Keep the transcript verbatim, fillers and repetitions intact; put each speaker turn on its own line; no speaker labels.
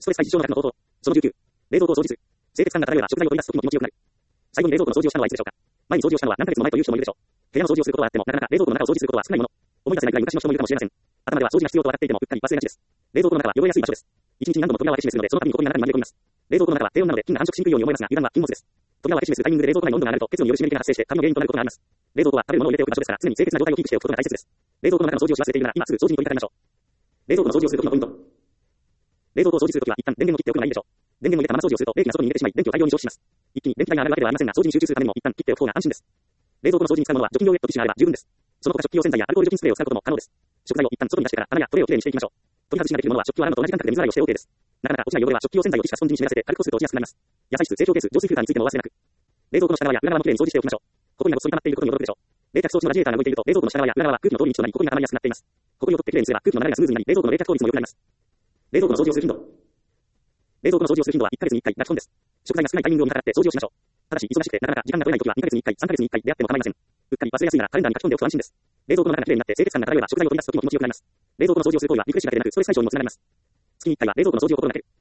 ストレス対事象の額の方法。そのじゅうきゅう。冷蔵庫を掃除する。清潔感が漂えば食材を取り出す時も気持ちよくなる。最後に冷蔵庫の掃除をしたのはいつでしょうか。前に掃除をしたのは何ヶ月も前という人もいるでしょう。部屋の掃除をすることはあっても、なかなか冷蔵庫の中を掃除することは少ないもの。思い出せないくらい昔の人もいるかもしれません。頭では掃除が必要と分かっていても、うっかり忘れがちです。冷蔵庫の中は汚れやすい場所です。一日に何度も扉を開け閉めするので、その度に埃が中に紛れ込みます。冷蔵庫の中は低温なので菌が繁殖しにくいように思えますが、油断は禁物です。扉を開け閉めするタイミングで冷蔵庫内の温度が上がると、結露による湿り気が発生してカビの原因となることがあります。冷蔵庫は食べるものを入れておく場所ですから、常に清潔な状態をキープしておくことが大切です。冷蔵庫の中の掃除をし忘れているなら、今すぐ掃除に取り掛かりましょう。冷蔵庫の掃除をするときのポイント。冷蔵庫を掃除するときは一旦電源を切っておくのがいいでしょう。電源を入れたまま掃除をすると冷気が外に逃げてしまい、電気を大量に消費します。一気に電気代が上がるわけではありませんが、掃除に集中するためにも一旦切っておく方が安心です。冷蔵庫の掃除に使うものは除菌用ウェットティッシュがあれば十分です。その他食器用洗剤やアルコール除菌スプレーを使うことも可能です。食材を一旦外に出してから穴やトレーをきれいにしていきましょう。取り外しができるものは食器を洗うのと同じ感覚で水洗いをして OK です。なかなか落ちない汚れは食器用洗剤をティッシュやスポンジに湿らせて軽くこすると落ちやすくなります。野菜室、清浄ケース、浄水フィルターについてもお忘れなく。冷蔵庫の下側や裏側もきれいに掃除しておきましょう。ここにはごっそり溜まっていることに驚くでしょう。冷却装置のラジエーターが動いていると冷蔵庫の下側や裏側は空気の通り道となり、ここに溜まりやすくなっています。ここにを取ってきれいにすれば空気の流れがスムーズになり、冷蔵庫の冷却効率も良くなります。冷蔵庫の掃除をする頻度。冷蔵庫の掃除をする頻度はいっかげつにいっかいが基本です。食材が少ないタイミングを見計らって掃除をしましょう。ただし、忙しくてなかなか時間が取れないときはいっかげつにいっかい、さんかげつにいっかいであっても構いません。うっかり忘れやすいならカレンダーに書き込んでおくと安心です。冷蔵庫の中がきれいになって清潔感が漂えば食材を取り出すときも気持ちよくなります。冷蔵庫の掃除をする行為はリフレッシュが出なくストレス解消にもつながります。月にいっかいは冷蔵庫の掃除を心がける。